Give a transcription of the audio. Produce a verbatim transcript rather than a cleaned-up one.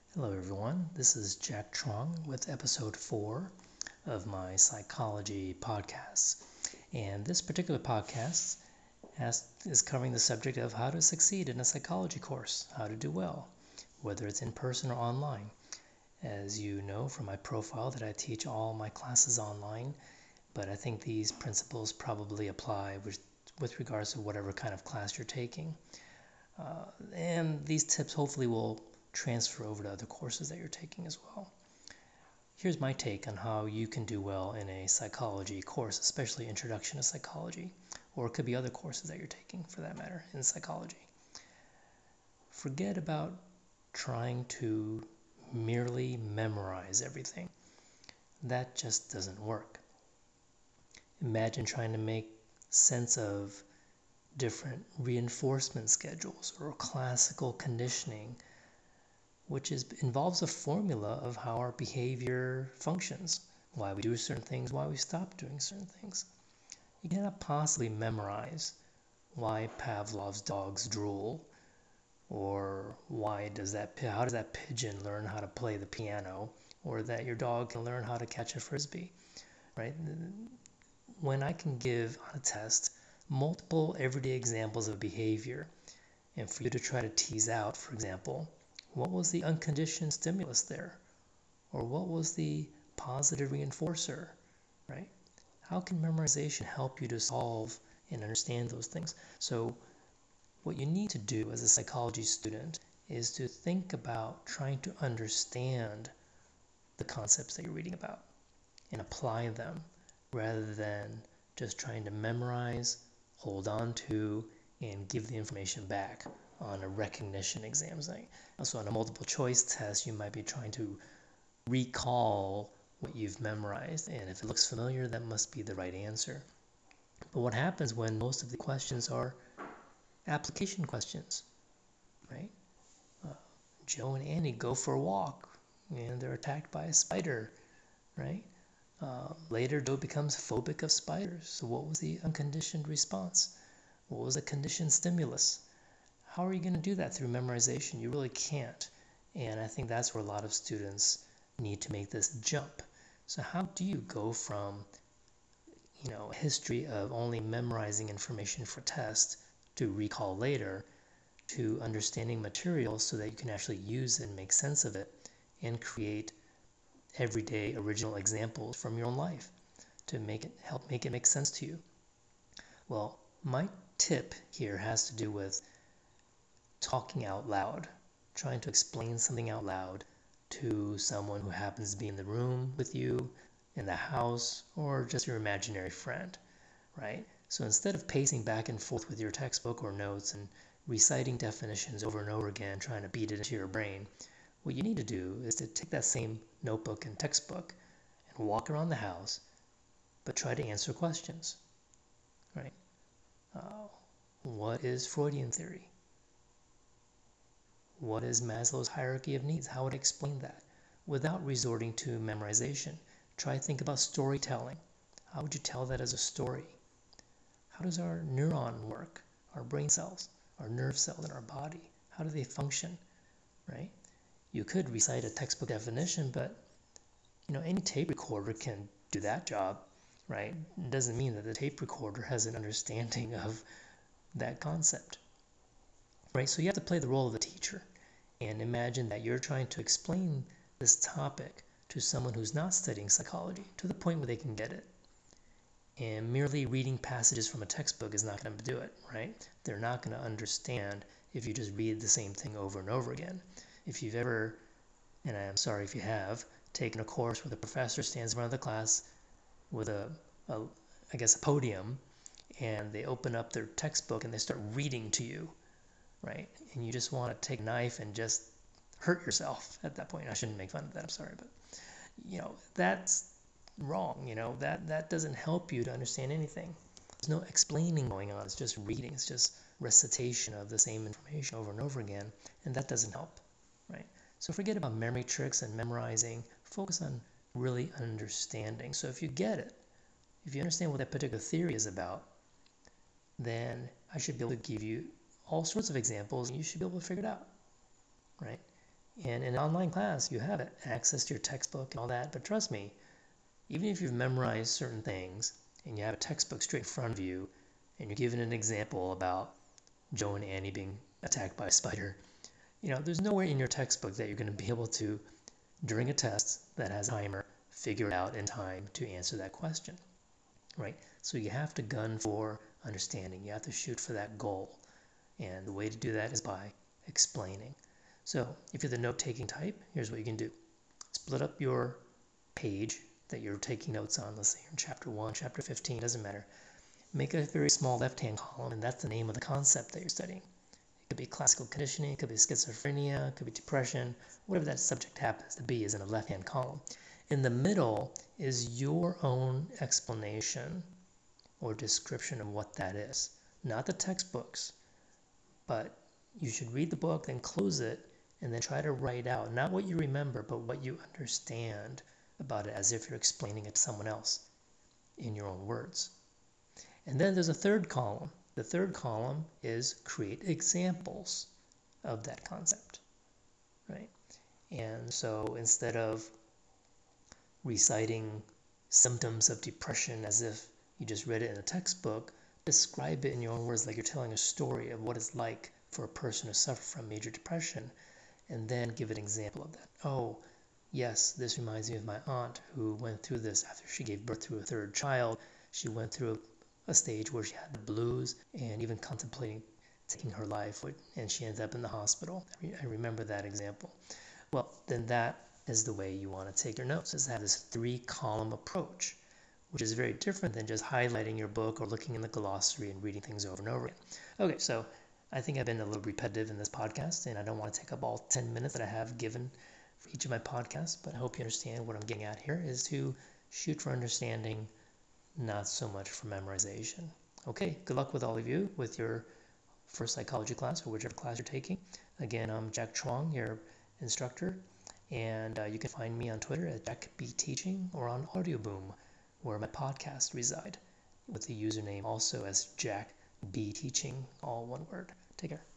Hello everyone, this is Jack Trong with episode four of my psychology podcasts. And this particular podcast has, is covering the subject of how to succeed in a psychology course, how to do well, whether it's in person or online. As you know from my profile that I teach all my classes online, but I think these principles probably apply with, with regards to whatever kind of class you're taking. Uh, and these tips hopefully will transfer over to other courses that you're taking as well. Here's my take on how you can do well in a psychology course, especially Introduction to Psychology, or it could be other courses that you're taking for that matter in psychology. Forget about trying to merely memorize everything. That just doesn't work. Imagine trying to make sense of different reinforcement schedules or classical conditioning, which is, involves a formula of how our behavior functions, why we do certain things, why we stop doing certain things. You cannot possibly memorize why Pavlov's dogs drool, or why does that how does that pigeon learn how to play the piano, or that your dog can learn how to catch a frisbee, right? When I can give on a test multiple everyday examples of behavior, and for you to try to tease out, for example, what was the unconditioned stimulus there? Or what was the positive reinforcer, right? How can memorization help you to solve and understand those things? So what you need to do as a psychology student is to think about trying to understand the concepts that you're reading about and apply them rather than just trying to memorize, hold on to, and give the information back on a recognition exam. So on a multiple choice test, you might be trying to recall what you've memorized, and if it looks familiar, that must be the right answer. But what happens when most of the questions are application questions, right? Uh, Joe and Annie go for a walk, and they're attacked by a spider, right? Uh, later, Joe becomes phobic of spiders. So what was the unconditioned response? What was the conditioned stimulus? How are you going to do that through memorization? You really can't. And I think that's where a lot of students need to make this jump. So how do you go from, you know, a history of only memorizing information for test to recall later to understanding material so that you can actually use it and make sense of it and create everyday original examples from your own life to make it help make it make sense to you? Well, my tip here has to do with talking out loud, trying to explain something out loud to someone who happens to be in the room with you, in the house, or just your imaginary friend, right? So instead of pacing back and forth with your textbook or notes and reciting definitions over and over again, trying to beat it into your brain, what you need to do is to take that same notebook and textbook and walk around the house, but try to answer questions, right? Uh, what is Freudian theory? What is Maslow's hierarchy of needs? How would I explain that without resorting to memorization? Try to think about storytelling. How would you tell that as a story? How does our neuron work? Our brain cells, our nerve cells in our body, how do they function, right? You could recite a textbook definition, but you know, any tape recorder can do that job, right? It doesn't mean that the tape recorder has an understanding of that concept, right? So you have to play the role of the teacher and imagine that you're trying to explain this topic to someone who's not studying psychology to the point where they can get it. And merely reading passages from a textbook is not going to do it, right? They're not going to understand if you just read the same thing over and over again. If you've ever, and I'm sorry if you have, taken a course where the professor stands in front of the class with a, a I guess, a podium, and they open up their textbook and they start reading to you, right? And you just want to take a knife and just hurt yourself at that point. I shouldn't make fun of that, I'm sorry, but you know, that's wrong. You know, that that doesn't help you to understand anything. There's no explaining going on. It's just reading. It's just recitation of the same information over and over again, and that doesn't help, right? So forget about memory tricks and memorizing. Focus on really understanding. So if you get it, if you understand what that particular theory is about, then I should be able to give you all sorts of examples, and you should be able to figure it out, right? And in an online class, you have access to your textbook and all that, but trust me, even if you've memorized certain things and you have a textbook straight in front of you and you're given an example about Joe and Annie being attacked by a spider, you know, there's nowhere in your textbook that you're going to be able to, during a test that has a timer, figure it out in time to answer that question, right? So you have to gun for understanding. You have to shoot for that goal. And the way to do that is by explaining. So if you're the note-taking type, here's what you can do. Split up your page that you're taking notes on. Let's say you're in chapter one, chapter fifteen, doesn't matter. Make a very small left-hand column, and that's the name of the concept that you're studying. It could be classical conditioning, it could be schizophrenia, it could be depression, whatever that subject happens to be is in a left-hand column. In the middle is your own explanation or description of what that is. Not the textbooks, but you should read the book, then close it, and then try to write out not what you remember, but what you understand about it as if you're explaining it to someone else in your own words. And then there's a third column. The third column is create examples of that concept, right? And so instead of reciting symptoms of depression as if you just read it in a textbook, describe it in your own words like you're telling a story of what it's like for a person to suffer from major depression, and then give an example of that. Oh, yes, this reminds me of my aunt who went through this after she gave birth to a third child. She went through a, a stage where she had the blues and even contemplating taking her life, and she ended up in the hospital. I, re- I remember that example. Well, then that is the way you want to take your notes, is to have this three-column approach, which is very different than just highlighting your book or looking in the glossary and reading things over and over again. Okay, so I think I've been a little repetitive in this podcast, and I don't want to take up all ten minutes that I have given for each of my podcasts, but I hope you understand what I'm getting at here is to shoot for understanding, not so much for memorization. Okay, good luck with all of you with your first psychology class or whichever class you're taking. Again, I'm Jack Chuang, your instructor, and uh, you can find me on Twitter at Jack B Teaching or on Audioboom, where my podcasts reside, with the username also as Jack B Teaching, all one word. Take care.